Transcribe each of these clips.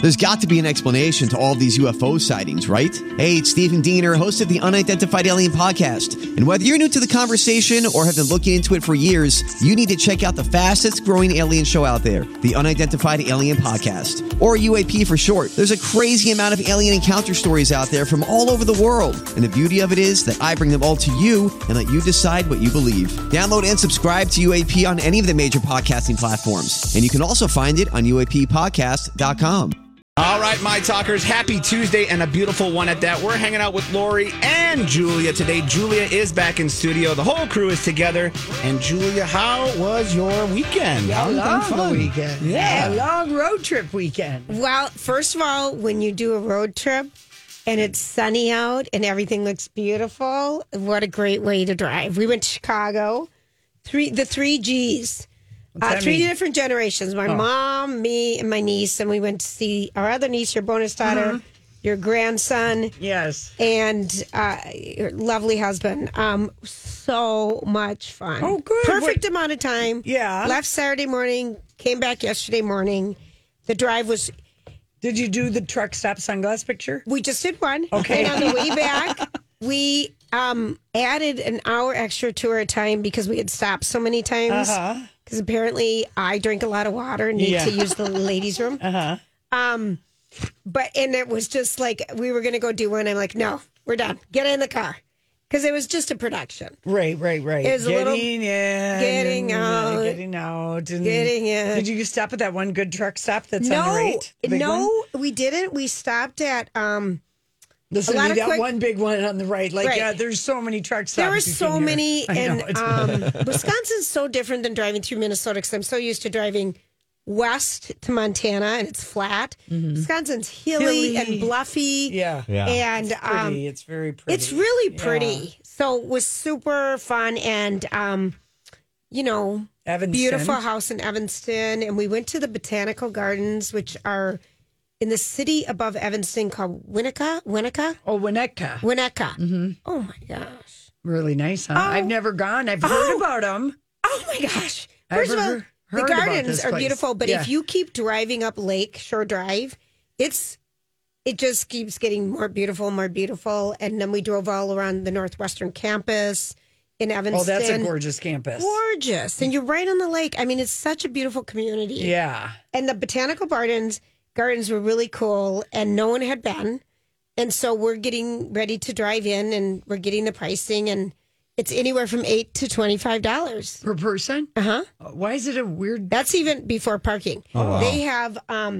There's got to be an explanation to all of these UFO sightings, right? Hey, it's Stephen Diener, host of the Unidentified Alien Podcast. And whether you're new to the conversation or have been looking into it for years, you need to check out the fastest growing alien show out there, the Unidentified Alien Podcast, or UAP for short. There's a crazy amount of alien encounter stories out there from all over the world. And the beauty of it is that I bring them all to you and let you decide what you believe. Download and subscribe to UAP on any of the major podcasting platforms. And you can also find it on UAPpodcast.com. All right, my talkers, happy Tuesday and a beautiful one at that. We're hanging out with Lori and Julia today. Julia is back in studio. The whole crew is together. And Julia, how was your weekend? A long weekend. Yeah. A long road trip weekend. Well, first of all, when you do a road trip and it's sunny out and everything looks beautiful, what a great way to drive. We went to Chicago, the three Gs. Three different generations. My mom, me, and my niece. And we went to see our other niece, your bonus daughter, your grandson. Yes. And your lovely husband. So much fun. Oh, good. Perfect amount of time. Yeah. Left Saturday morning, came back yesterday morning. The drive was... Did you do the truck stop sunglass picture? We just did one. Okay. And on the way back, we added an hour extra to our time because we had stopped so many times. Because apparently I drink a lot of water and need to use the ladies' room. And it was just like we were going to go do one. I'm like, no, we're done. Get in the car. Because it was just a production. Right. It was getting out. Getting in. Did you stop at that one good truck stop that's on the right? No, we didn't. We stopped at... Listen to me, that one big one on the right. There's so many truck stops. There were so many. And know. Wisconsin's so different than driving through Minnesota because I'm so used to driving west to Montana and it's flat. Wisconsin's hilly and bluffy. Yeah. And it's pretty. It's very pretty. It's really pretty. Yeah. So it was super fun and, Evanston. Beautiful house in Evanston. And we went to the Botanical Gardens, which are in the city above Evanston called Winnetka. Oh, Winnetka. Mm-hmm. Oh, my gosh. Really nice, huh? I've never gone. I've heard about them. Oh, my gosh. First of all, the gardens are beautiful, but if you keep driving up Lake Shore Drive, it just keeps getting more beautiful. And then we drove all around the Northwestern campus in Evanston. Oh, that's a gorgeous campus. Gorgeous. And you're right on the lake. I mean, it's such a beautiful community. Yeah. And the Botanical Gardens were really cool, and no one had been. And so we're getting ready to drive in, and we're getting the pricing, and it's anywhere from $8 to $25 per person. Why is it a weird? That's even before parking. Oh, wow. They have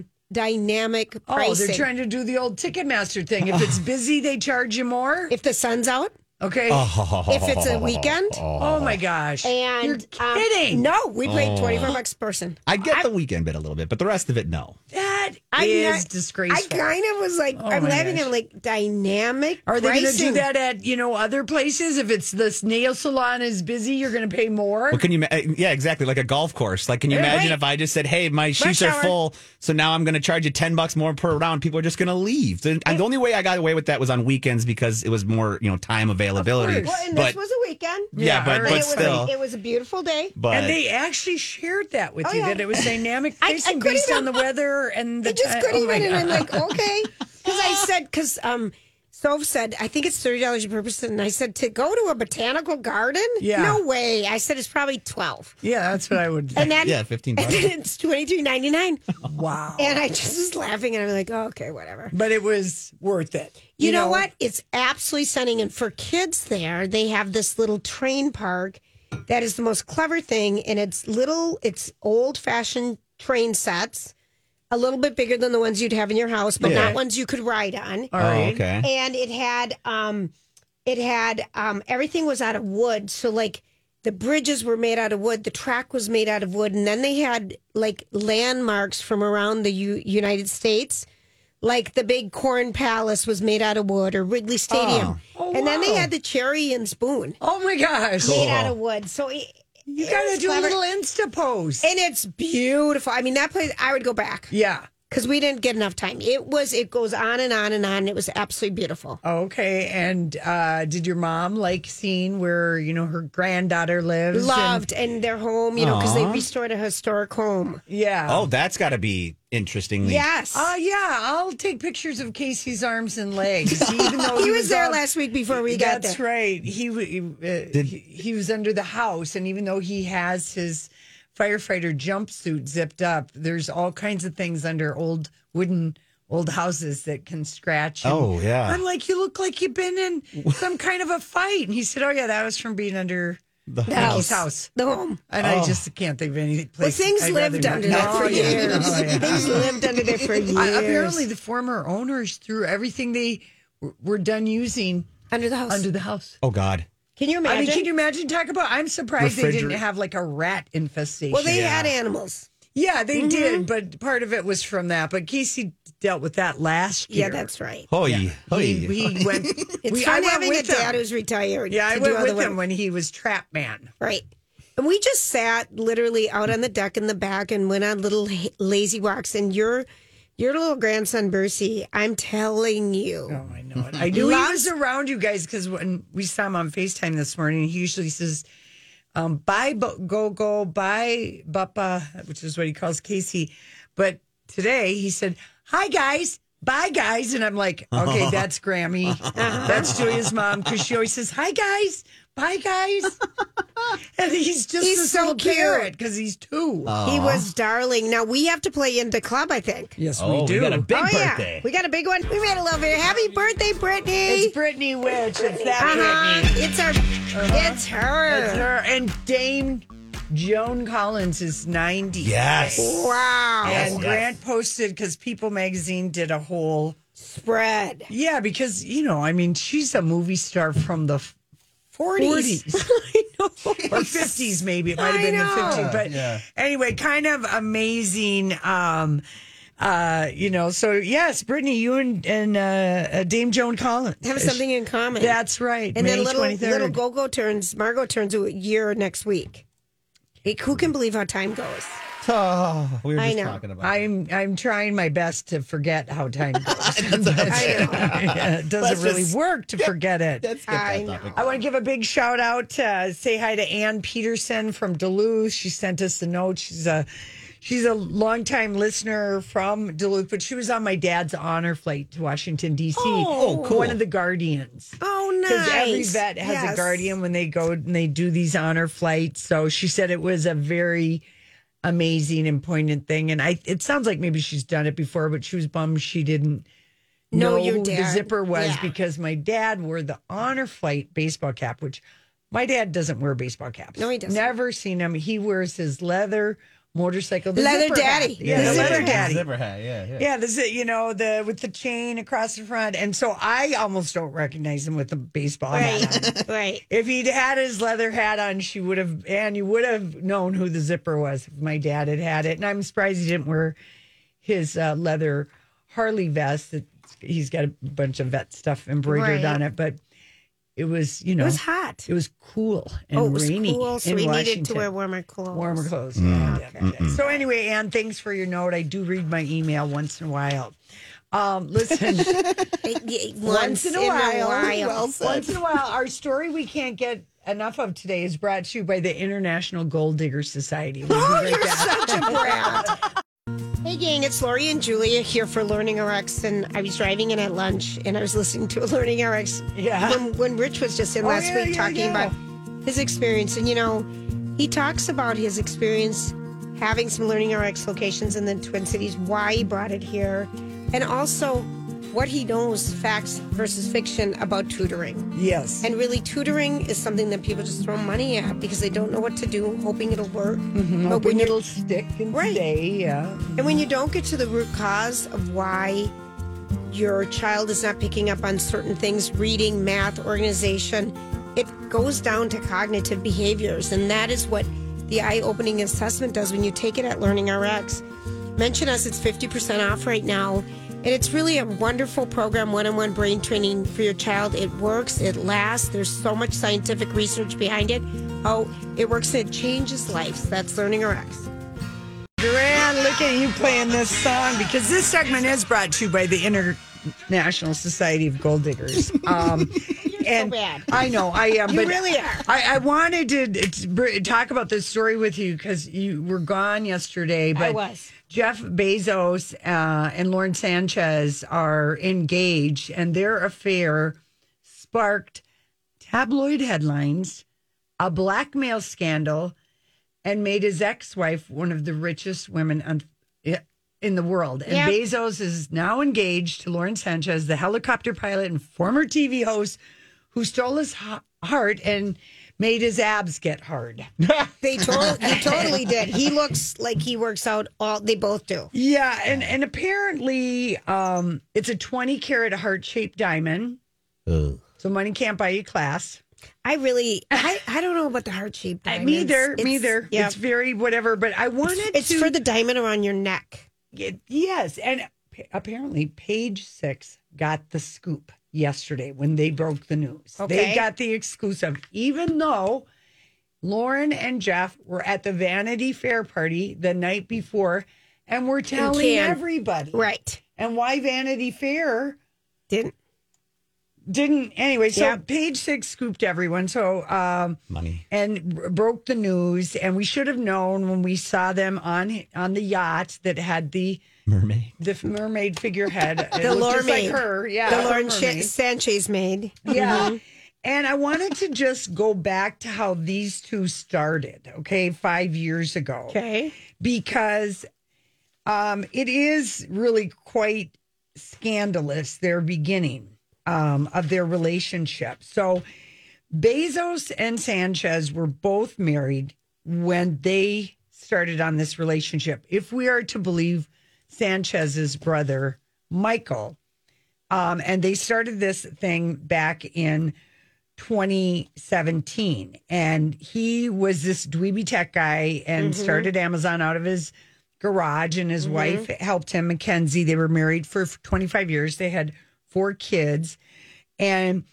dynamic pricing. Oh, they're trying to do the old Ticketmaster thing. If it's busy, they charge you more. If the sun's out. Okay. If it's a weekend. Oh my gosh. And you're kidding. No, we paid $25 a person. I get the weekend bit a little bit, but the rest of it, no. That is disgraceful. I kind of was like, I'm laughing. I'm like, dynamic. Are they going to do that at other places? If it's this nail salon is busy, you're going to pay more. Well, can you? Yeah, exactly. Like a golf course. Like, can you imagine if I just said, "Hey, my sheets are full, so now I'm going to charge you $10 more per round"? People are just going to leave. The only way I got away with that was on weekends because it was more, time availability. Well, and this was a weekend. Yeah, but still, it was a beautiful day. And they actually shared that with you that it was dynamic pricing based on the weather and the. I just couldn't even, and I'm like, okay, because Soph said, I think it's $30 per person. And I said, to go to a botanical garden? Yeah. No way. I said, it's probably $12. Yeah, that's what I would think. And then, $15. And then it's $23.99. Wow. And I just was laughing, and I'm like, oh, okay, whatever. But it was worth it. You know what? It's absolutely stunning. And for kids there, they have this little train park that is the most clever thing. And it's old-fashioned train sets. A little bit bigger than the ones you'd have in your house, but not ones you could ride on. All right. Okay. And it had everything was out of wood. So like the bridges were made out of wood, the track was made out of wood, and then they had like landmarks from around the United States. Like the big Corn Palace was made out of wood, or Wrigley Stadium. Oh, and then they had the Cherry and Spoon Oh my gosh. made out of wood. So You got to do a little Insta post. And it's beautiful. I mean, that place, I would go back. Yeah. Because we didn't get enough time. It goes on and on and on. It was absolutely beautiful. Okay. And did your mom like seeing where, her granddaughter lives? Loved. And their home, because they restored a historic home. Yeah. Oh, that's got to be interestingly. Yes. Yeah, I'll take pictures of Casey's arms and legs. Even though he was there last week before we got there. That's right. He was under the house, and even though he has his firefighter jumpsuit zipped up, there's all kinds of things under old houses that can scratch. Oh, yeah. I'm like, you look like you've been in some kind of a fight. And he said, oh, yeah, that was from being under Mickey's house. The home. And I just can't think of any place. Well, things lived under there for years. Things lived under there for years. Apparently, the former owners threw everything they were done using under the house. Oh, God. Can you imagine? I mean, can you imagine? Talk about, I'm surprised they didn't have like a rat infestation. Well, they had animals. Yeah, they did, but part of it was from that. But Casey dealt with that last year. Yeah, that's right. He went. It's fun having a dad who's retired. Yeah, I went with him when he was Trap Man. Right. And we just sat literally out on the deck in the back and went on little lazy walks. And your little grandson, Bercy, I'm telling you. Oh, I know it. I knew he was around you guys because when we saw him on FaceTime this morning, he usually says, bye, go, bye, Buppa, which is what he calls Casey. But today he said, hi, guys. Bye, guys. And I'm like, okay, that's Grammy. That's Julia's mom because she always says, hi, guys. Bye, guys. And he's this so little cute parrot because he's 2. He was darling. Now we have to play in the club, I think. Yes, we do. We got a big birthday. Yeah. We got a big one. We made a little bit. Happy birthday, Brittany. It's Brittany Witch. It's that Brittany. It's her. It's her. And Dame Joan Collins is 90. Yes. Wow. And Grant posted because People Magazine did a whole spread. Yeah, because, I mean, she's a movie star from the 40s. I know. Or 50s, maybe. It might have been the 50s. But anyway, kind of amazing. So yes, Brittany, you and Dame Joan Collins have something in common. That's right. And May then little 23rd. Margot turns a year next week. Who can believe how time goes? Oh, we were just talking about it. I'm trying my best to forget how time goes. I It doesn't really work to forget it. Let's get that topic. I want to give a big shout out, say hi to Ann Peterson from Duluth. She sent us a note. She's a longtime listener from Duluth, but she was on my dad's honor flight to Washington, D.C. Oh, cool. One of the guardians. Oh, nice. Because every vet has a guardian when they go and they do these honor flights. So she said it was a very amazing and poignant thing. And it sounds like maybe she's done it before, but she was bummed she didn't know who the zipper was because my dad wore the honor flight baseball cap, which my dad doesn't wear baseball caps. No, he doesn't. Never seen him. He wears his leather motorcycle, the leather zipper daddy. Hat. Yeah, the leather daddy. Zipper hat, yeah. Yeah, with the chain across the front. And so I almost don't recognize him with the baseball hat on. Right. If he'd had his leather hat on, you would have known who the zipper was if my dad had it. And I'm surprised he didn't wear his leather Harley vest. He's got a bunch of vet stuff embroidered on it, but it was, it was hot. It was cool and rainy. Cool, so we needed to wear warmer clothes. Warmer clothes. Okay. So anyway, Ann, thanks for your note. I do read my email once in a while. Listen, once in a while, our story we can't get enough of today is brought to you by the International Gold Digger Society. We'll you're such a brat. Hey gang, it's Lori and Julia here for Learning RX, and I was driving in at lunch and I was listening to a Learning RX when Rich was just in last week talking about his experience. And he talks about his experience having some Learning RX locations in the Twin Cities, why he brought it here, and also what he knows, facts versus fiction, about tutoring. Yes. And really, tutoring is something that people just throw money at because they don't know what to do, hoping it'll work. Mm-hmm. But hoping it'll stick and stay, yeah. And when you don't get to the root cause of why your child is not picking up on certain things, reading, math, organization, it goes down to cognitive behaviors. And that is what the eye-opening assessment does when you take it at Learning RX. Mention us, it's 50% off right now. And it's really a wonderful program, one-on-one brain training for your child. It works, it lasts. There's so much scientific research behind it. Oh, it works and it changes lives. That's Learning RX. Duran, look at you playing this song because this segment is brought to you by the International Society of Gold Diggers. So bad. I know, I am. You but really are. I wanted to talk about this story with you because you were gone yesterday. But I was. Jeff Bezos and Lauren Sanchez are engaged, and their affair sparked tabloid headlines, a blackmail scandal, and made his ex-wife one of the richest women in the world. And Bezos is now engaged to Lauren Sanchez, the helicopter pilot and former TV host who stole his heart and made his abs get hard. He totally did. He looks like he works out they both do. Yeah, and apparently it's a 20-carat heart-shaped diamond. So money can't buy you class. I don't know about the heart-shaped diamonds. Me either. Yeah. It's very whatever, but I wanted It's for the diamond around your neck. Yes, and apparently Page Six got the scoop yesterday when they broke the news. Okay. They got the exclusive, even though Lauren and Jeff were at the Vanity Fair party the night before and were telling everybody. Right. And why Vanity Fair didn't anyway. So Page Six scooped everyone. So money and broke the news. And we should have known when we saw them on the yacht that had the mermaid figurehead. The Lauren like her, the Lauren Sanchez maid. Yeah. Mm-hmm. And I wanted to just go back to how these two started. Okay, 5 years ago. Okay, because it is really quite scandalous their beginning. Of their relationship. So Bezos and Sanchez were both married when they started on this relationship. If we are to believe Sanchez's brother, Michael, and they started this thing back in 2017. And he was this dweeby tech guy and started Amazon out of his garage, and his wife helped him, Mackenzie. They were married for 25 years. They had 4 kids. And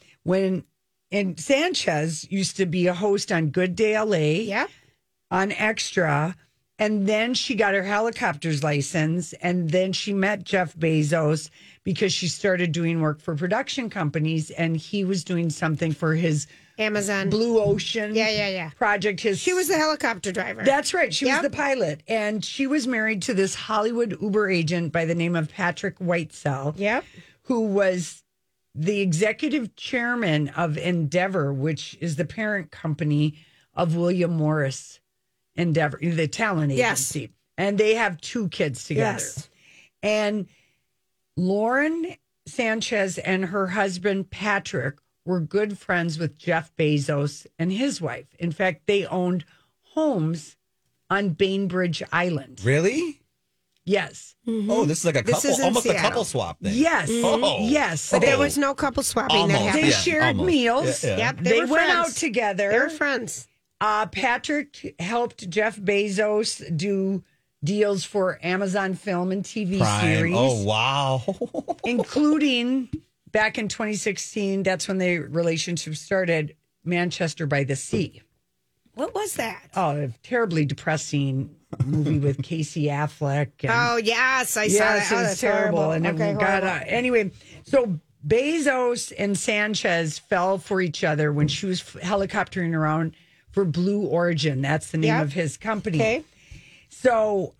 Sanchez used to be a host on Good Day LA, on Extra. And then she got her helicopter's license. And then she met Jeff Bezos because she started doing work for production companies. And he was doing something for his Amazon Blue Ocean project. She was the helicopter driver. That's right. She was the pilot. And she was married to this Hollywood Uber agent by the name of Patrick Whitesell. Yep. Who was the executive chairman of Endeavor, which is the parent company of William Morris Endeavor, the talent agency. Yes. And they have 2 kids together. Yes. And Lauren Sanchez and her husband, Patrick, were good friends with Jeff Bezos and his wife. In fact, they owned homes on Bainbridge Island. Really? Yes. Mm-hmm. Oh, this is like a couple, almost Seattle. A couple swap thing. Yes. Mm-hmm. Oh. Yes. But there was no couple swapping that happened. They shared meals. Yeah. Yep. They went out together. They were friends. Patrick helped Jeff Bezos do deals for Amazon Film and TV series. Oh, wow. Including back in 2016, that's when the relationship started, Manchester by the Sea. What was that? Oh, a terribly depressing movie with Casey Affleck. And, oh, yes. I saw that. It was terrible. And it got anyway, so Bezos and Sanchez fell for each other when she was helicoptering around for Blue Origin. That's the name of his company. Okay. So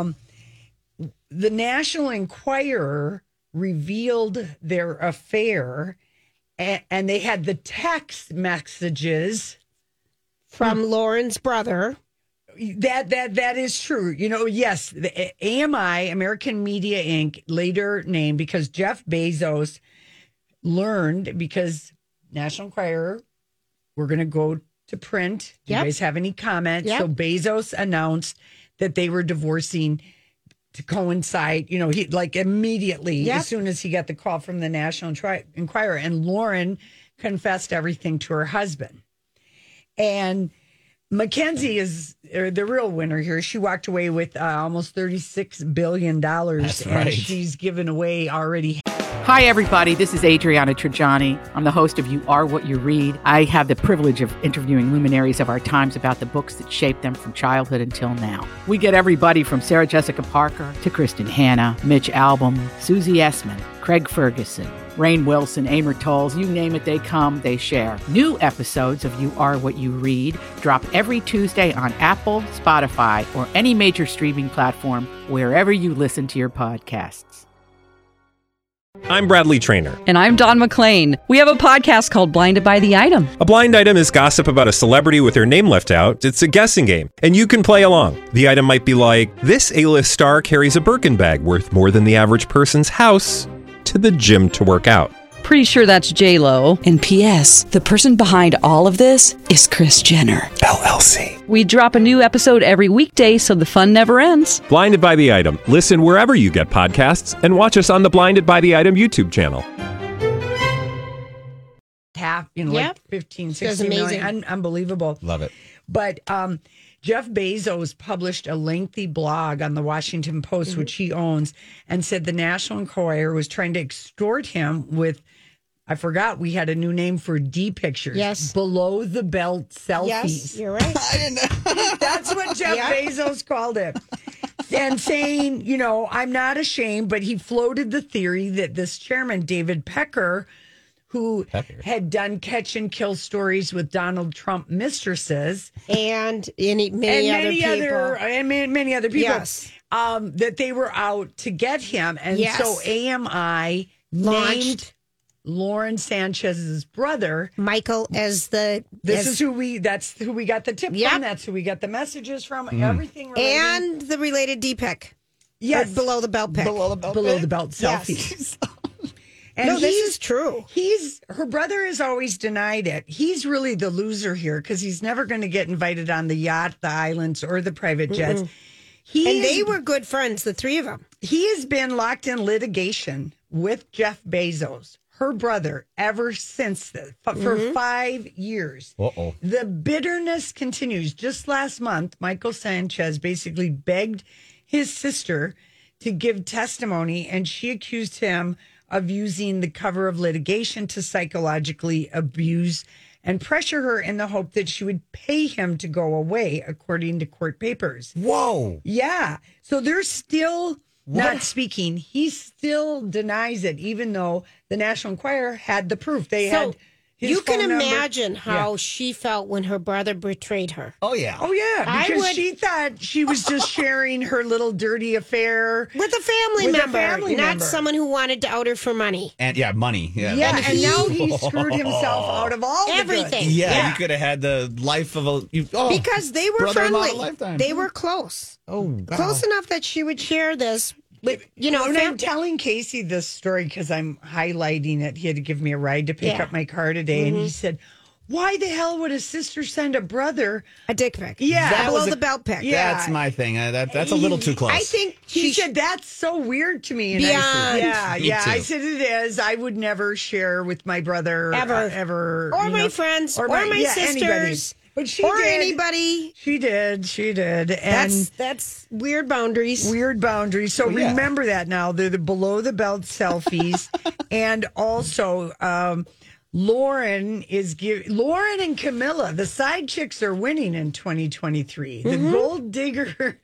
the National Enquirer revealed their affair, and they had the text messages from Lauren's brother. That is true. You know, yes, the AMI, American Media Inc., later named because Jeff Bezos learned, because National Enquirer, we're going to go to print. Do you guys have any comments? So Bezos announced that they were divorcing to coincide, you know, he like immediately as soon as he got the call from the National Enquirer, and Lauren confessed everything to her husband. And Mackenzie is the real winner here. She walked away with almost $36 billion. That's right. And she's given away already. Hi, everybody. This is Adriana Trajani. I'm the host of You Are What You Read. I have the privilege of interviewing luminaries of our times about the books that shaped them from childhood until now. We get everybody from Sarah Jessica Parker to Kristen Hanna, Mitch Albom, Susie Essman, Craig Ferguson, Rainn Wilson, Amor Tolls, you name it, they come, they share. New episodes of You Are What You Read drop every Tuesday on Apple, Spotify, or any major streaming platform wherever you listen to your podcasts. I'm Bradley Trainer. And I'm Don McClain. We have a podcast called Blinded by the Item. A blind item is gossip about a celebrity with their name left out. It's a guessing game, and you can play along. The item might be like, this A-list star carries a Birkin bag worth more than the average person's house to the gym to work out. Pretty sure that's J-Lo. And P.S. the person behind all of this is Kris Jenner, LLC. We drop a new episode every weekday so the fun never ends. Blinded by the Item. Listen wherever you get podcasts and watch us on the Blinded by the Item YouTube channel. Like 15, 16 million. Unbelievable. Love it. But Jeff Bezos published a lengthy blog on the Washington Post, which he owns, and said the National Enquirer was trying to extort him with, I forgot we had a new name for D pictures. Yes. Below the belt selfies. Yes, you're right. I didn't know. That's what Jeff Bezos called it. And saying, I'm not ashamed, but he floated the theory that this chairman, David Pecker, who had done catch and kill stories with Donald Trump mistresses and many other people, yes. That they were out to get him. And so AMI named Lauren Sanchez's brother Michael as that's who we got the tip from. That's who we got the messages from. Everything related. And the related D-pic. Yes. Below the belt pic. Below the belt selfies. Yes. And this is true. Her brother has always denied it. He's really the loser here because he's never going to get invited on the yacht, the islands, or the private jets. And they were good friends, the three of them. He has been locked in litigation with Jeff Bezos, her brother, ever since for 5 years. Uh-oh. The bitterness continues. Just last month, Michael Sanchez basically begged his sister to give testimony, and she accused him of using the cover of litigation to psychologically abuse and pressure her in the hope that she would pay him to go away, according to court papers. Whoa. Yeah. So they're still not speaking. He still denies it, even though the National Enquirer had the proof. You can imagine how she felt when her brother betrayed her. Oh, yeah. Oh, yeah. Because she thought she was just sharing her little dirty affair with a family member, not someone who wanted to out her for money. And money. Yeah. Yeah, and now he screwed himself out of everything. Yeah, you could have had the life of because they were friendly. They were close. Oh, wow. Close enough that she would share this. But, I'm telling Casey this story because I'm highlighting it. He had to give me a ride to pick up my car today. And he said, why the hell would a sister send a brother a dick pic? Yeah. Below the belt pic. Yeah. That's my thing. That's a little too close. I think he said, that's so weird to me. And beyond. I said, I said, it is. I would never share with my brother. Ever. Or my friends. Or my sisters. Anybody. But she or did. Anybody. She did. And that's weird boundaries. So remember that now. They're the below the belt selfies. And also Lauren and Camilla, the side chicks are winning in 2023. The gold digger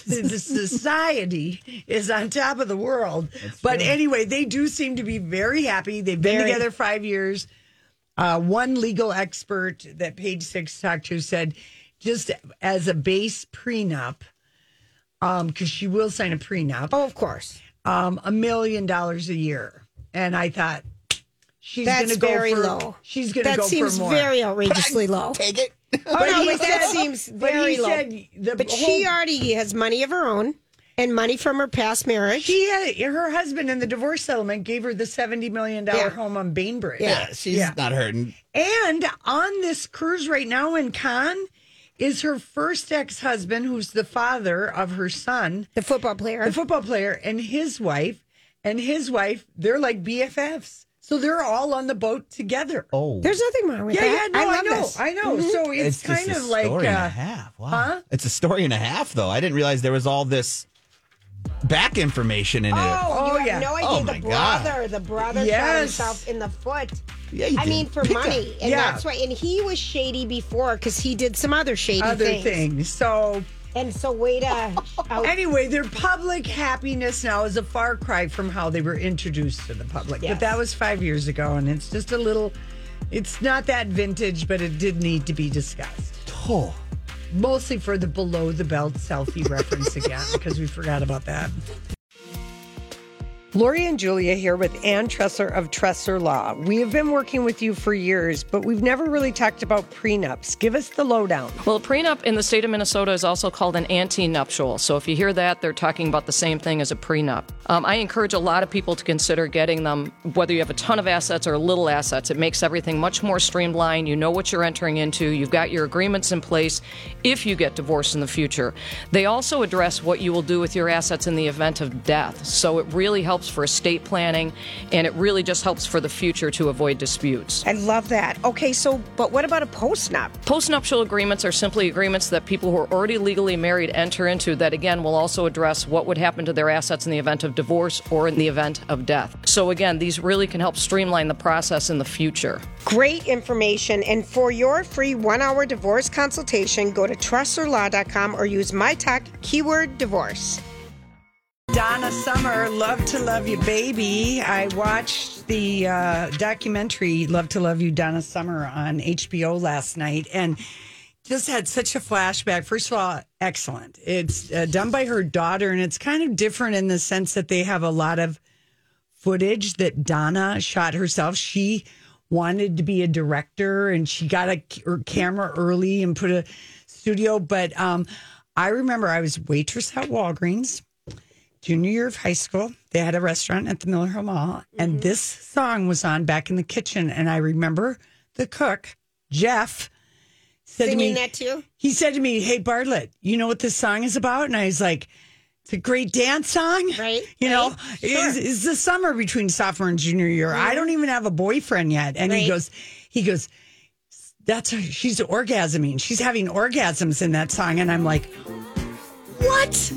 society is on top of the world. But anyway, they do seem to be very happy. They've been together 5 years. One legal expert that Page Six talked to said, just as a base prenup, because she will sign a prenup. Oh, of course. $1 million a year. And I thought, she's going to go very for low. She's going to go for more. That seems very outrageously low. Take it. That seems very low. But she already has money of her own. And money from her past marriage. Her husband in the divorce settlement gave her the $70 million home on Bainbridge. Yeah, she's not hurting. And on this cruise right now in Cannes is her first ex-husband, who's the father of her son. The football player, and his wife. And his wife, they're like BFFs. So they're all on the boat together. Oh. There's nothing wrong with that. I know. Mm-hmm. So it's kind of like... story and a half. Wow. It's a story and a half, though. I didn't realize there was all this... back information in it. Oh, you have no idea. Oh, my God. The brother shot himself in the foot. Yeah, he I did. mean, for money. And that's why. And he was shady before because he did some other shady things. So... And so, way to... Anyway, their public happiness now is a far cry from how they were introduced to the public. Yes. But that was 5 years ago, and it's just a little... It's not that vintage, but it did need to be discussed. Oh. Mostly for the below-the-belt selfie reference again, because we forgot about that. Lori and Julia here with Ann Tressler of Tressler Law. We have been working with you for years, but we've never really talked about prenups. Give us the lowdown. Well, a prenup in the state of Minnesota is also called an antenuptial. So if you hear that, they're talking about the same thing as a prenup. I encourage a lot of people to consider getting them, whether you have a ton of assets or little assets. It makes everything much more streamlined. You know what you're entering into. You've got your agreements in place if you get divorced in the future. They also address what you will do with your assets in the event of death. So it really helps for estate planning, and it really just helps for the future to avoid disputes. I love that. Okay, so, but what about a postnup? Postnuptial agreements are simply agreements that people who are already legally married enter into that, again, will also address what would happen to their assets in the event of divorce or in the event of death. So, again, these really can help streamline the process in the future. Great information. And for your free 1-hour divorce consultation, go to TresslerLaw.com or use my talk keyword divorce. Donna Summer, Love to Love You, Baby. I watched the documentary Love to Love You, Donna Summer on HBO last night and just had such a flashback. First of all, excellent. It's done by her daughter, and it's kind of different in the sense that they have a lot of footage that Donna shot herself. She wanted to be a director, and she got a camera early and put a studio. But I remember I was waitress at Walgreens. Junior year of high school, they had a restaurant at the Miller Hill Mall, and this song was on back in the kitchen. And I remember the cook, Jeff, said Singing to me, that too? He said to me, "Hey, Bartlett, you know what this song is about?" And I was like, "It's a great dance song, right? You know, Sure. It's the summer between sophomore and junior year. Mm-hmm. I don't even have a boyfriend yet." And he goes, she's orgasming. She's having orgasms in that song, and I'm like, what?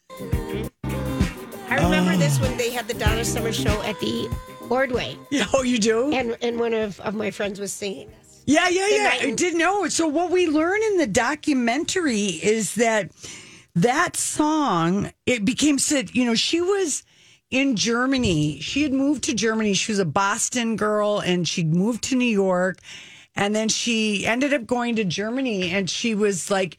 I remember this when they had the Donna Summer show at the Ordway. Oh, you do? And one of my friends was singing this. Yeah. I didn't know. So what we learn in the documentary is that song, it became, she was in Germany. She had moved to Germany. She was a Boston girl, and she'd moved to New York. And then she ended up going to Germany, and she was like...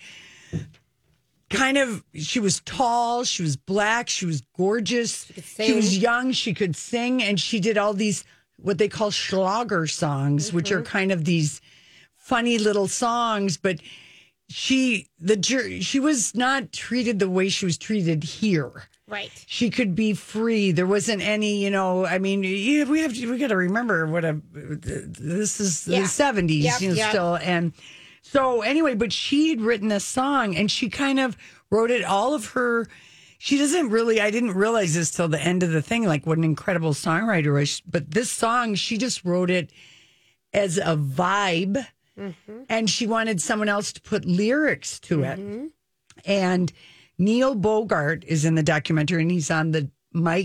she was tall, she was black, she was gorgeous, she was young, she could sing, and she did all these, what they call Schlager songs, which are kind of these funny little songs, but she was not treated the way she was treated here. Right. She could be free. There wasn't any, we got to remember this is the 70s, still, and so anyway, but she'd written this song, and she kind of wrote it, all of her, I didn't realize this till the end of the thing, like what an incredible songwriter is. But this song, she just wrote it as a vibe, and she wanted someone else to put lyrics to it. And Neil Bogart is in the documentary, and he's on the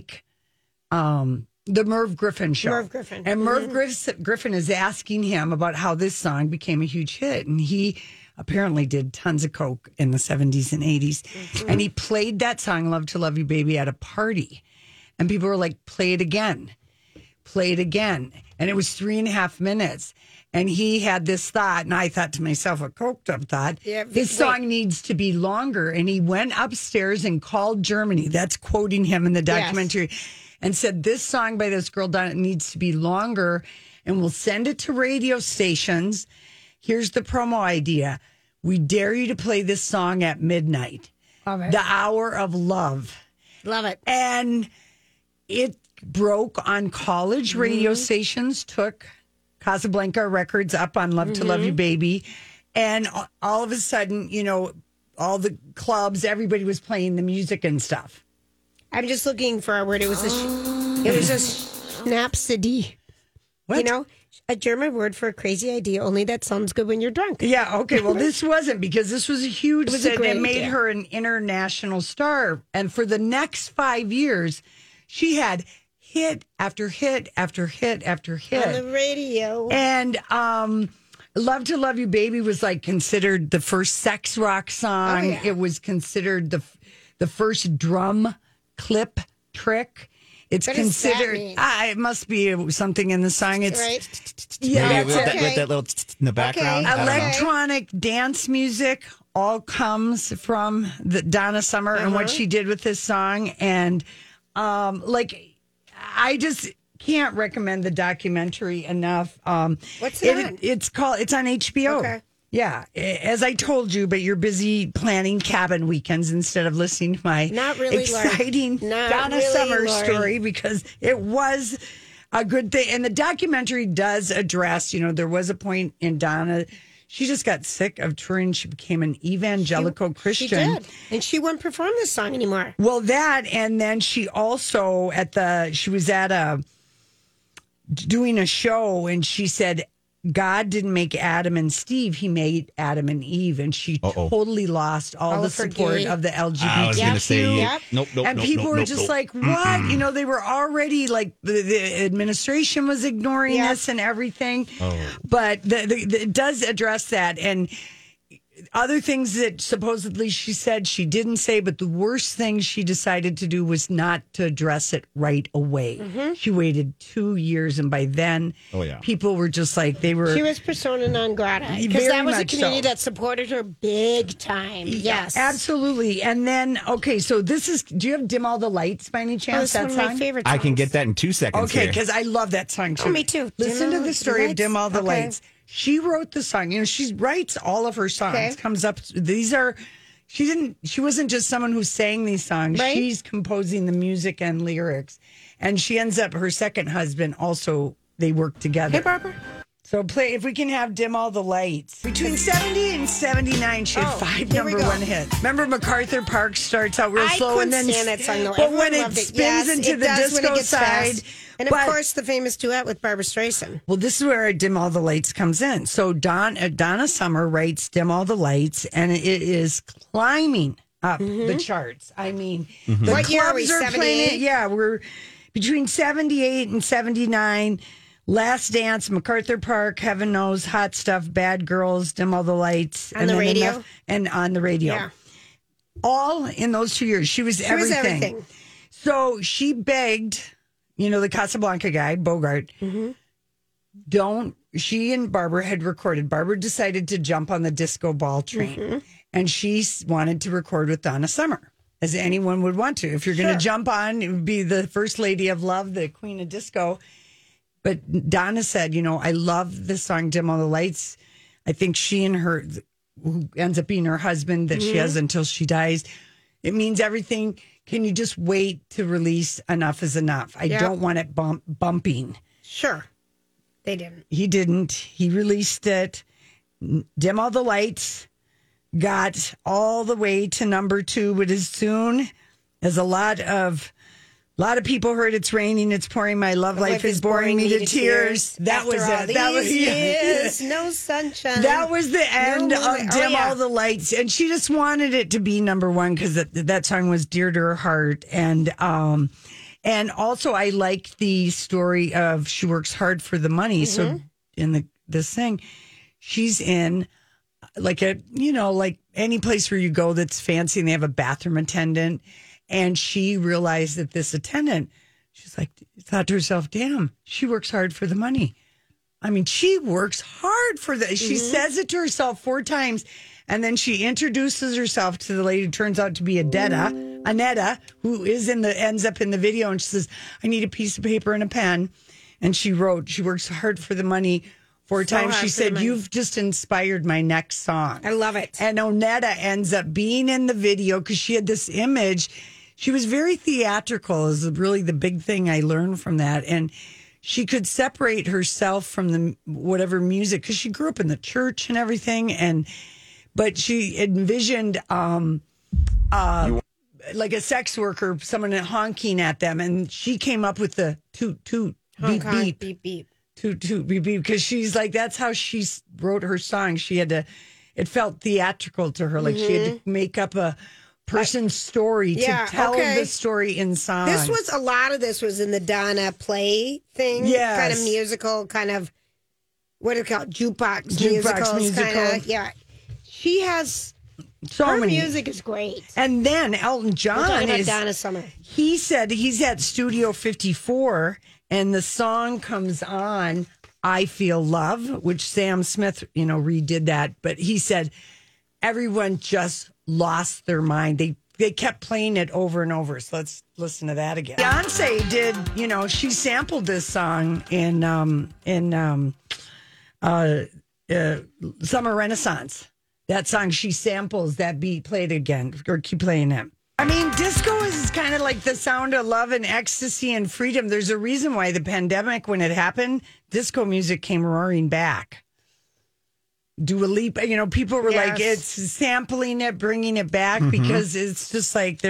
the Merv Griffin show. Merv Griffin. And Merv Griffin is asking him about how this song became a huge hit. And he apparently did tons of coke in the 70s and 80s. And he played that song, Love to Love You, Baby, at a party. And people were like, play it again. Play it again. And it was 3.5 minutes. And he had this thought, and I thought to myself, a coked up thought, this song needs to be longer. And he went upstairs and called Germany. That's quoting him in the documentary. Yes. And said, this song by this girl needs to be longer, and we'll send it to radio stations. Here's the promo idea. We dare you to play this song at midnight. The Hour of Love. Love it. And it broke on college radio stations, took Casablanca Records up on Love to Love You, Baby. And all of a sudden, all the clubs, everybody was playing the music and stuff. I'm just looking for a word. It was a Snapsody. What? A German word for a crazy idea, only that sounds good when you're drunk. Yeah, okay. Well, this wasn't, because this was a huge hit. It made her an international star. And for the next 5 years, she had hit after hit after hit after hit. On the radio. And Love to Love You Baby was like considered the first sex rock song. Oh, yeah. It was considered the first drum clip trick. It's what considered. It must be something in the song. It's right. Yeah, with that little in the background. Okay. Electronic dance music all comes from the Donna Summer and what she did with this song. And I just can't recommend the documentary enough. What's it on? It's on HBO. Okay. Yeah, as I told you, but you're busy planning cabin weekends instead of listening to my exciting Donna Summer story, because it was a good thing. And the documentary does address, there was a point in Donna, she just got sick of touring. She became an evangelical Christian. She did. And she wouldn't perform this song anymore. Well, that, and then she also she was doing a show, and she said, God didn't make Adam and Steve, he made Adam and Eve. And she totally lost all the support of the LGBT. I was going to say, nope. And people were just like, what? They were already like, the administration was ignoring this and everything. But it does address that. And other things that supposedly she said she didn't say, but the worst thing she decided to do was not to address it right away. Mm-hmm. She waited 2 years, and by then, people were just like, she was persona non grata, because that was a community that supported her big time. Yes, absolutely. And then, so this is. Do you have "Dim All the Lights" by any chance? That's one of my favorite songs. I can get that in 2 seconds. Okay, because I love that song too. Oh, me too. Listen to the story of "Dim All the Lights." She wrote the song. She writes all of her songs. Okay. Comes up. She wasn't just someone who sang these songs. Right? She's composing the music and lyrics. And she ends up, her second husband also, they work together. Hey, Barbara. So if we can have "Dim All the Lights." Between 70 and 79, she had 5 number one hits. Remember, MacArthur Park starts out real slow, and then stand that song, though. But when it spins into the disco side. Fast. And of course, the famous duet with Barbra Streisand. Well, this is where "Dim All the Lights" comes in. So Donna Summer writes "Dim All the Lights," and it is climbing up the charts. I mean, the what year are we? clubs are playing it. Yeah, we're between 78 and 79. Last Dance, MacArthur Park, Heaven Knows, Hot Stuff, Bad Girls, "Dim All the Lights." On the radio? And on the radio. Yeah. All in those 2 years. She was everything. So she begged, the Casablanca guy, Bogart, she and Barbara had recorded. Barbara decided to jump on the disco ball train, and she wanted to record with Donna Summer, as anyone would want to. If you're going to jump on, it would be the first lady of love, the queen of disco. But Donna said, I love the song "Dim All the Lights." I think she and her, who ends up being her husband that she has until she dies, it means everything. Can you just wait to release "Enough Is Enough"? I don't want it bumping. Sure. They didn't. He didn't. He released it. "Dim All the Lights" got all the way to number 2, but as soon as a lot of people heard "It's Raining, It's Pouring, My Love Life is Boring Me to Tears." That was it. That was years, no sunshine. That was the end of "Dim All the Lights," and she just wanted it to be number 1 because that song was dear to her heart. And also I like the story of she works hard for the money. So in this thing, she's in like like any place where you go that's fancy and they have a bathroom attendant. And she realized that this attendant, she's like, thought to herself, damn, she works hard for the money. I mean, she works hard for the, she says it to herself 4 times. And then she introduces herself to the lady who turns out to be Annetta, who ends up in the video. And she says, I need a piece of paper and a pen. And she wrote, she works hard for the money 4 times. She said, you've just inspired my next song. I love it. And Onetta ends up being in the video because she had this image. She was very theatrical is really the big thing I learned from that. And she could separate herself from the whatever music because she grew up in the church and everything. But she envisioned like a sex worker, someone honking at them. And she came up with the toot, toot, beep, beep. Beep, beep. because she's like, that's how she wrote her song. She had to, it felt theatrical to her. Like she had to make up a person's story to tell the story in song. A lot of this was in the Donna play thing. Yes. Kind of musical, kind of, what do you call it? Jukebox musicals. Kind of, yeah. She has, her music is great. And then Elton John is Donna Summer. He said he's at Studio 54 and the song comes on, I Feel Love, which Sam Smith, redid that. But he said everyone just lost their mind. They kept playing it over and over. So let's listen to that again. Beyonce did, she sampled this song in Summer Renaissance. That song, she samples that beat, played again, or keep playing it. I mean, disco is kind of like the sound of love and ecstasy and freedom. There's a reason why the pandemic, when it happened, disco music came roaring back. Dua Lipa, people were like, it's sampling it, bringing it back because it's just like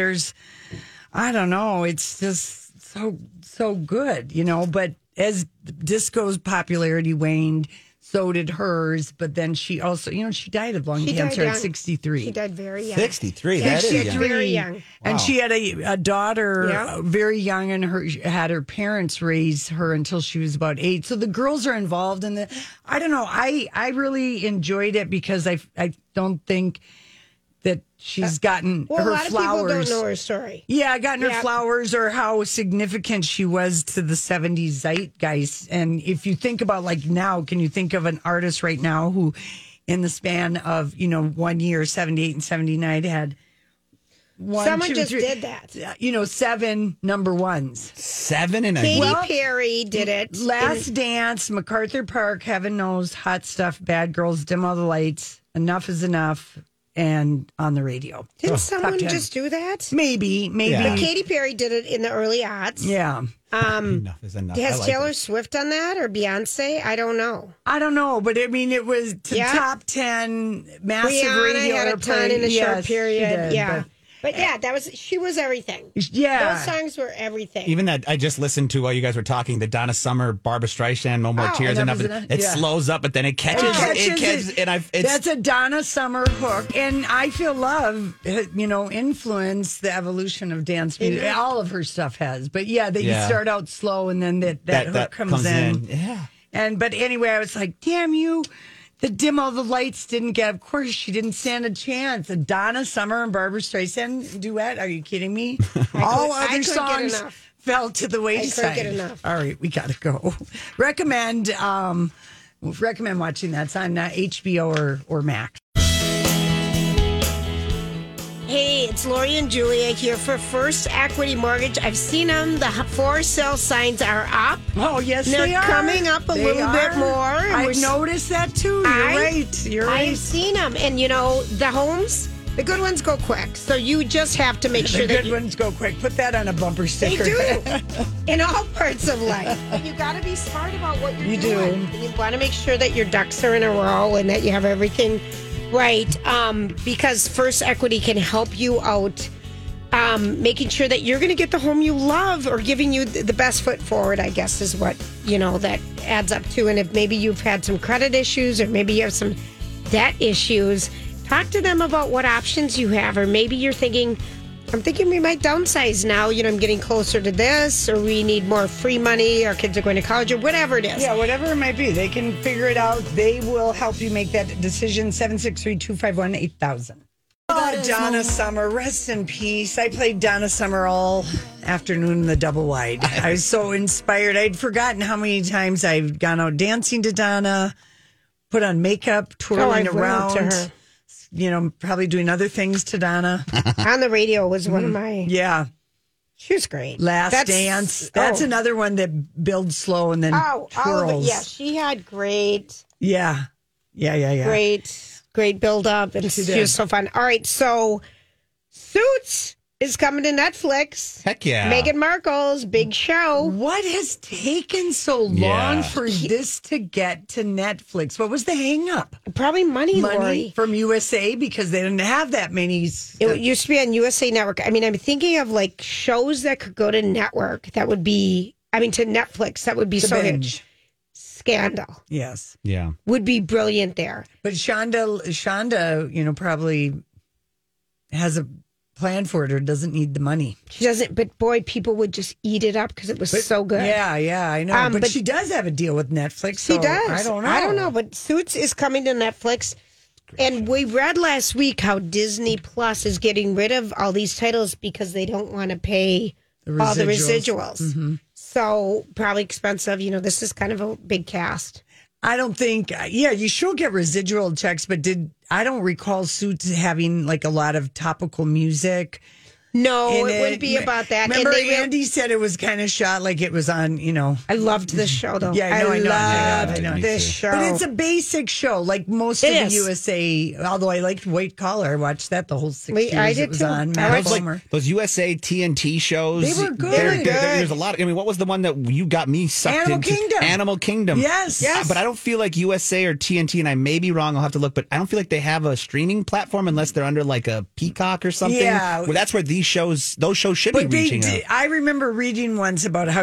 I don't know, it's just so good, But as disco's popularity waned, so did hers, but then she also, she died of lung cancer at 63. She died very young. 63, that is young. Very young. Wow. And she had a daughter very young, and had her parents raise her until she was about 8. So the girls are involved in I don't know. I really enjoyed it because I don't think that she's gotten her flowers. A lot of people don't know her story. Yeah, gotten her flowers or how significant she was to the 70s zeitgeist. And if you think about now, can you think of an artist right now who in the span of, 1 year, 78 and 79 had Someone just did that. 7 number ones. 7 in a Katy Perry did it. Last Dance, MacArthur Park, Heaven Knows, Hot Stuff, Bad Girls, Dim All the Lights, Enough is Enough, and on the radio. Didn't someone just do that? Maybe. Yeah. But Katy Perry did it in the early aughts. Yeah. Enough is enough. Has Taylor Swift done that or Beyonce? I don't know. But I mean, it was top 10 massive Rihanna radio had a ton in a short period. Did, But she was everything. Yeah. Those songs were everything. Even that, I just listened to while you guys were talking, the Donna Summer, Barbara Streisand, No More Tears. It slows up, but then it catches. That's a Donna Summer hook. And I Feel Love, influenced the evolution of dance music. Mm-hmm. All of her stuff has. But you start out slow and then that hook comes in. Yeah. But anyway, I was like, damn you. The Dim All the Lights didn't get, of course, she didn't stand a chance. A Donna Summer and Barbara Streisand duet? Are you kidding me? All other songs fell to the wayside. I couldn't get enough. All right, we got to go. Recommend watching that. It's on HBO or Max. Hey, it's Lori and Julia here for First Equity Mortgage. I've seen them. The for sale signs are up. Oh, yes, they are. They're coming up a little bit more. I've noticed that, too. You're right. I've seen them. And, the homes, the good ones go quick. So you just have to make sure that the good ones go quick. Put that on a bumper sticker. They do. In all parts of life. But you got to be smart about what you're doing. You want to make sure that your ducks are in a row and that you have everything right, because First Equity can help you out, making sure that you're going to get the home you love or giving you the best foot forward, I guess, is what, that adds up to. And if maybe you've had some credit issues or maybe you have some debt issues, talk to them about what options you have. Or maybe you're thinking, I'm thinking we might downsize now. I'm getting closer to this, or we need more free money. Our kids are going to college, or whatever it is. Yeah, whatever it might be. They can figure it out. They will help you make that decision. 763-251-8000. Oh, Donna Summer, rest in peace. I played Donna Summer all afternoon in the double wide. I was so inspired. I'd forgotten how many times I've gone out dancing to Donna, put on makeup, twirling around. To her. Probably doing other things to Donna. On the radio was one of my... Yeah. She was great. Last Dance. That's another one that builds slow and then twirls. Yeah, she had great... Yeah. Great build-up. And she was so fun. All right, so Suits is coming to Netflix. Heck yeah. Meghan Markle's big show. What has taken so long for this to get to Netflix? What was the hang-up? Probably money from USA, because they didn't have that many. It used to be on USA Network. I mean, I'm thinking of shows that could go to network that would be, to Netflix, that would be so huge. Scandal. Yes. Yeah. Would be brilliant there. But Shonda, probably has a plan for it or doesn't need the money. She doesn't, but boy, people would just eat it up because it was so good. Yeah, I know. But she does have a deal with Netflix. She does. I don't know. But Suits is coming to Netflix. And we read last week how Disney Plus is getting rid of all these titles because they don't want to pay all the residuals. Mm-hmm. So probably expensive. This is kind of a big cast. I don't think, you should get residual checks, but I don't recall Suits having like a lot of topical music. No, it wouldn't be about that. Remember, Andy said it was kind of shot like it was on, I loved this show, though. Yeah, I loved this show. But it's a basic show, like most of the USA, although I liked White Collar. I watched that the whole 6 years I did it was too. on. Those USA TNT shows. They were good. There's a lot. What was the one that you got me sucked into? Animal Kingdom. Yes. But I don't feel like USA or TNT, and I may be wrong, I'll have to look, but I don't feel like they have a streaming platform unless they're under like a Peacock or something. Yeah. Well, that's where those shows should be reaching out. I remember reading once about how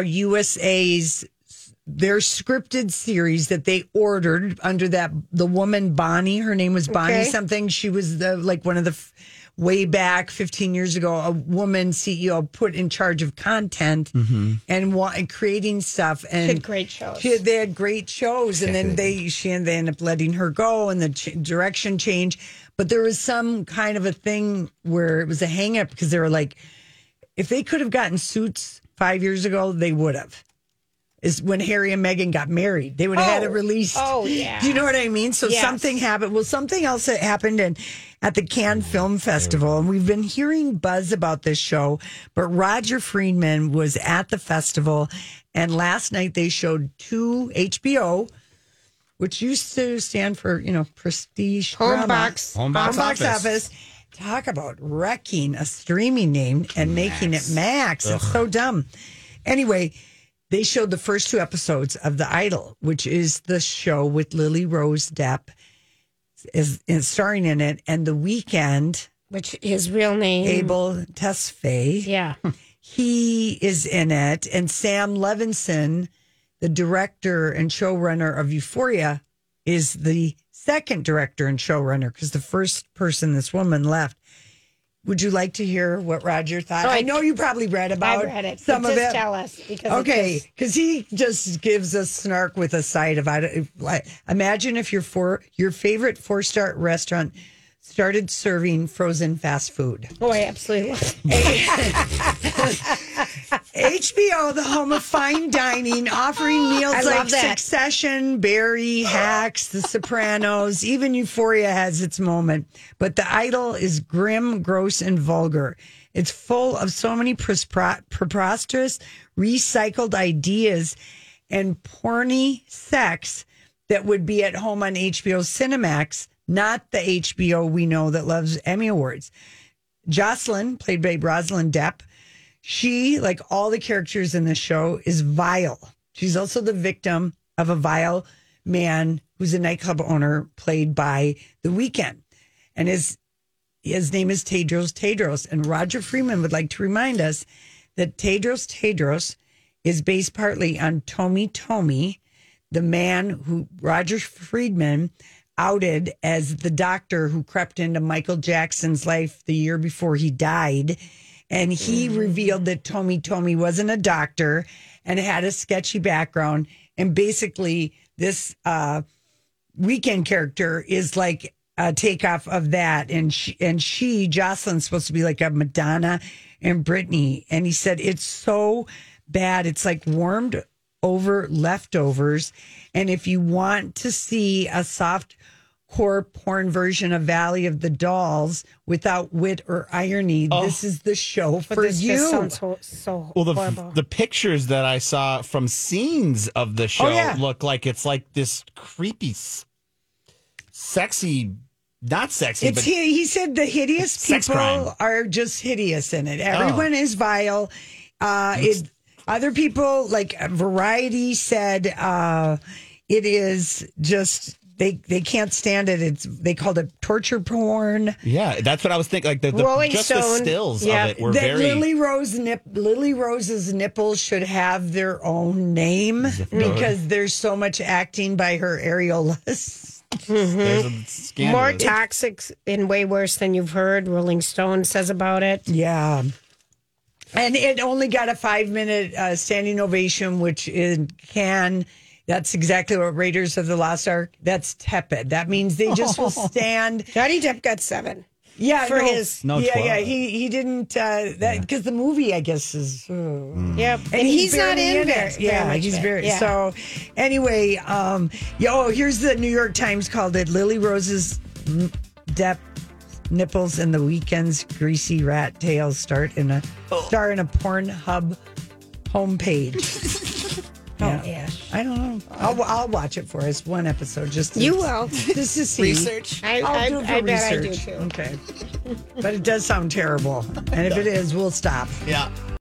their scripted series that they ordered under the woman Bonnie, her name was Bonnie something. She was one of the way back 15 years ago, a woman CEO put in charge of content and creating stuff. And she had great shows. They had great shows, and then they ended up letting her go, and the direction changed. But there was some kind of a thing where it was a hang up because they were like, if they could have gotten Suits 5 years ago, they would have. Is when Harry and Meghan got married. They would have had it released. Oh, yeah. Do you know what I mean? So something happened. Well, something else that happened at the Cannes Film Festival, and we've been hearing buzz about this show, but Roger Friedman was at the festival, and last night they showed two HBO, which used to stand for, prestige Home box office. Talk about wrecking a streaming name and making it Max. Ugh. It's so dumb. Anyway, they showed the first 2 episodes of The Idol, which is the show with Lily Rose Depp is starring in it, and The Weeknd, which his real name Abel Tesfaye. Yeah, he is in it, and Sam Levinson, the director and showrunner of Euphoria, is the second director and showrunner because the first person, this woman, left. Would you like to hear what Roger thought? I know you probably read about some of it. Just tell us. Because he just gives us snark with a side of it. Imagine if your favorite 4-star restaurant started serving frozen fast food. Oh, I absolutely love HBO, the home of fine dining, offering meals like Succession, Barry, Hacks, The Sopranos. Even Euphoria has its moment. But The Idol is grim, gross, and vulgar. It's full of so many preposterous, recycled ideas and porny sex that would be at home on HBO Cinemax, not the HBO we know that loves Emmy Awards. Jocelyn, played by Rosalind Depp, she, like all the characters in this show, is vile. She's also the victim of a vile man who's a nightclub owner, played by The Weeknd. And his name is Tedros. And Roger Freeman would like to remind us that Tedros is based partly on Tommy, the man who Roger Friedman outed as the doctor who crept into Michael Jackson's life the year before he died. And he revealed that Tommy wasn't a doctor and had a sketchy background. And basically, this Weeknd character is like a takeoff of that. And she, Jocelyn's supposed to be like a Madonna and Britney. And he said, it's so bad. It's like warmed over leftovers. And if you want to see a soft core porn version of Valley of the Dolls without wit or irony, this is the show for you. This sounds so horrible. The pictures that I saw from scenes of the show look like it's like this creepy, sexy, not sexy. But he said the hideous people are just hideous in it. Everyone is vile. Other people, like Variety said, it is just they can't stand it. They called it torture porn. Yeah, that's what I was thinking. Like the Rolling just Stone, the stills of it were that very. Lily Rose's nipples should have their own name because there's so much acting by her areolas. There's a scandal. More toxic and way worse than you've heard. Rolling Stone says about it. Yeah. And it only got a 5-minute standing ovation, which in Cannes, that's exactly what Raiders of the Lost Ark, that's tepid. That means they just will stand. Johnny Depp got 7. Yeah, for his. No, yeah, 12. yeah. He didn't, because the movie, I guess, is. Yep. And he's not barely in it. Yeah, he's very. Yeah. So, anyway, here's the New York Times called it Lily Rose's Depp nipples and the Weekend's greasy rat tails star in a Pornhub homepage. Yeah. I don't know. I'll watch it for us, one episode, just to, You will. just to see. Research. I I'll do it for bet I do research. too. Okay, but it does sound terrible, and if it is, we'll stop. Yeah.